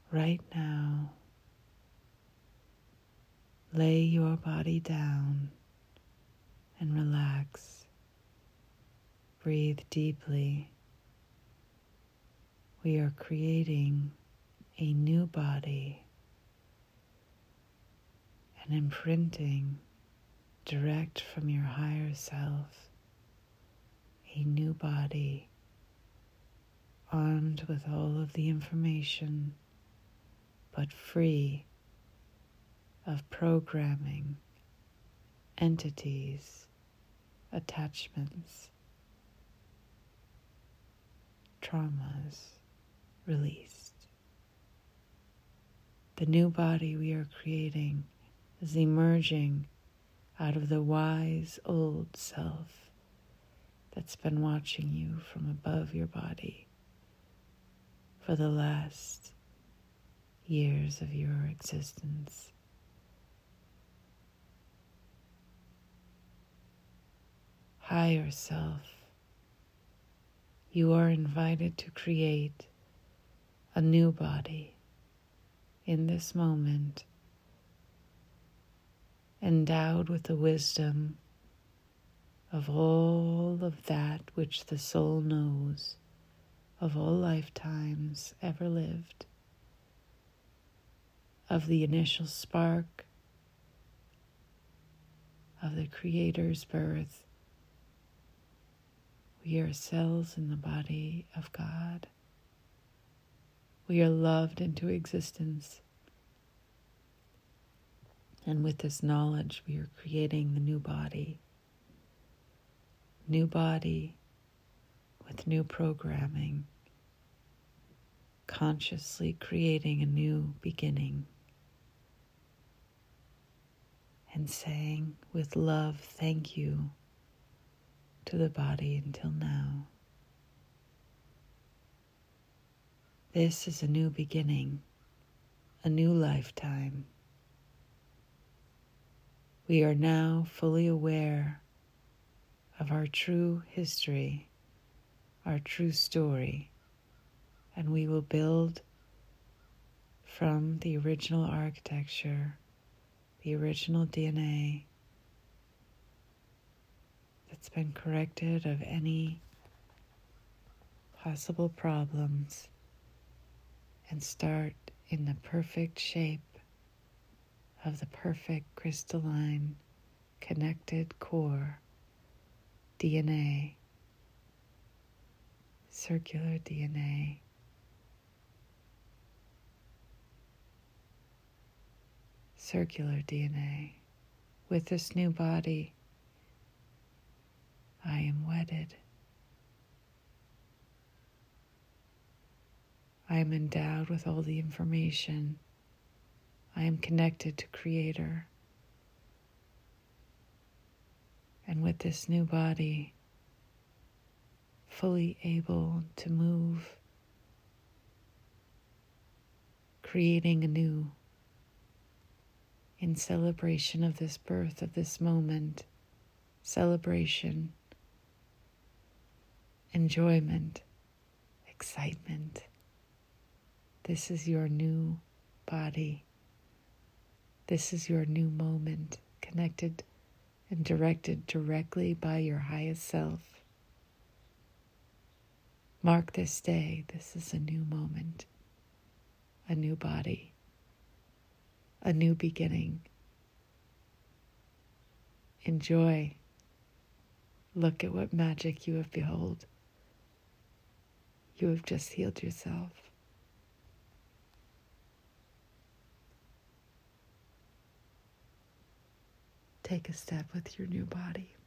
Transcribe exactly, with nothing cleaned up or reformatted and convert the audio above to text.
Right now, lay your body down and relax. Breathe deeply. We are creating a new body and imprinting direct from your higher self a new body armed with all of the information but free of programming, entities, attachments, traumas released. The new body we are creating is emerging out of the wise old self that's been watching you from above your body for the last years of your existence. Higher self, you are invited to create a new body in this moment, endowed with the wisdom of all of that which the soul knows of all lifetimes ever lived, of the initial spark of the Creator's birth. We are cells in the body of God. We are loved into existence. And with this knowledge, we are creating the new body. New body with new programming, consciously creating a new beginning. And saying with love, thank you to the body until now. This is a new beginning, a new lifetime. We are now fully aware of our true history, our true story, and we will build from the original architecture, the original D N A that's been corrected of any possible problems, and start in the perfect shape of the perfect crystalline connected core D N A, circular D N A. Circular D N A. With this new body, I am wedded. I am endowed with all the information. I am connected to Creator. And with this new body, fully able to move, creating anew in celebration of this birth, of this moment, celebration, enjoyment, excitement. This is your new body. This is your new moment, connected and directed directly by your highest self. Mark this day. This is a new moment, a new body, a new beginning. Enjoy. Look at what magic you have beheld. You have just healed yourself. Take a step with your new body.